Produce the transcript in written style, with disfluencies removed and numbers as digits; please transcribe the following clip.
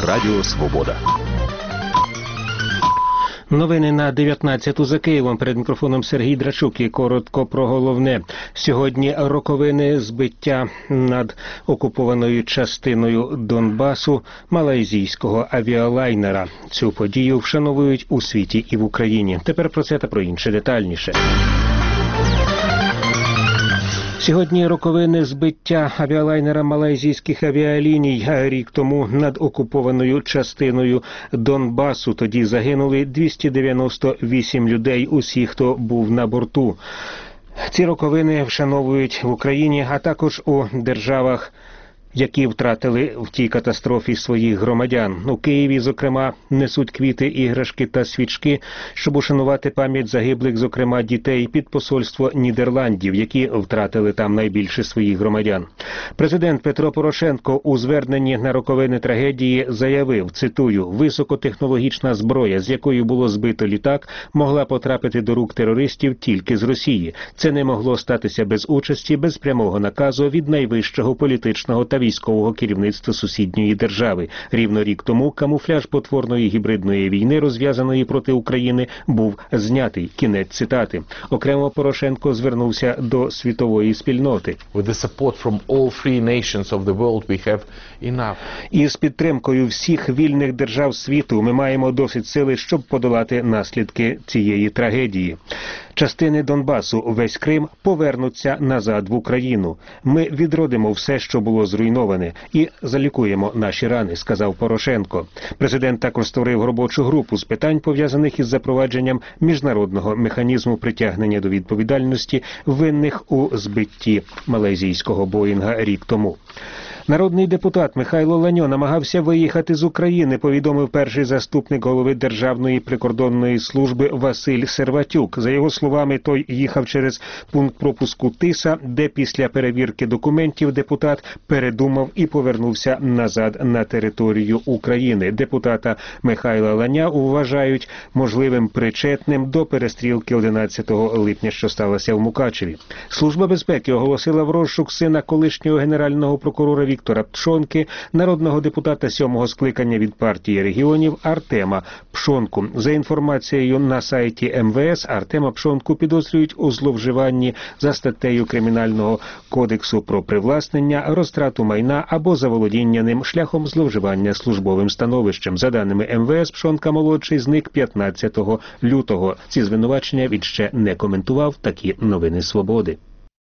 Радіо Свобода. Новини на 19-ту за Києвом. Перед мікрофоном Сергій Драчук і коротко про головне. Сьогодні роковини збиття над окупованою частиною Донбасу малайзійського авіалайнера. Цю подію вшановують у світі і в Україні. Тепер про це та про інше детальніше. Сьогодні роковини збиття авіалайнера малайзійських авіаліній. Рік тому над окупованою частиною Донбасу. Тоді загинули 298 людей, усі, хто був на борту. Ці роковини вшановують в Україні, а також у державах, які втратили в тій катастрофі своїх громадян. У Києві, зокрема, несуть квіти, іграшки та свічки, щоб ушанувати пам'ять загиблих, зокрема, дітей, під посольство Нідерландів, які втратили там найбільше своїх громадян. Президент Петро Порошенко у зверненні на роковини трагедії заявив, цитую, «Високотехнологічна зброя, з якою було збито літак, могла потрапити до рук терористів тільки з Росії. Це не могло статися без участі, без прямого наказу від найвищого політичного та військового керівництва сусідньої держави. Рівно рік тому камуфляж потворної гібридної війни, розв'язаної проти України, був знятий». Кінець цитати. Окремо Порошенко звернувся до світової спільноти. Із підтримкою всіх вільних держав світу ми маємо досить сили, щоб подолати наслідки цієї трагедії. Частини Донбасу, весь Крим повернуться назад в Україну. Ми відродимо все, що було зруйноване, і залікуємо наші рани, сказав Порошенко. Президент також створив робочу групу з питань, пов'язаних із запровадженням міжнародного механізму притягнення до відповідальності винних у збитті малайзійського Боїнга рік тому. Народний депутат Михайло Ланьо намагався виїхати з України, повідомив перший заступник голови Державної прикордонної служби Василь Серватюк. За його словами, той їхав через пункт пропуску Тиса, де після перевірки документів депутат передумав і повернувся назад на територію України. Депутата Михайла Ланя вважають можливим причетним до перестрілки 11 липня, що сталося в Мукачеві. Служба безпеки оголосила в розшук сина колишнього генерального прокурора Віктора Пшонки, народного депутата 7-го скликання від партії регіонів Артема Пшонку. За інформацією на сайті МВС, Артема Пшонку підозрюють у зловживанні за статтею Кримінального кодексу про привласнення, розтрату майна або заволодіння ним шляхом зловживання службовим становищем. За даними МВС, Пшонка-молодший зник 15 лютого. Ці звинувачення він ще не коментував. Такі новини «Свободи».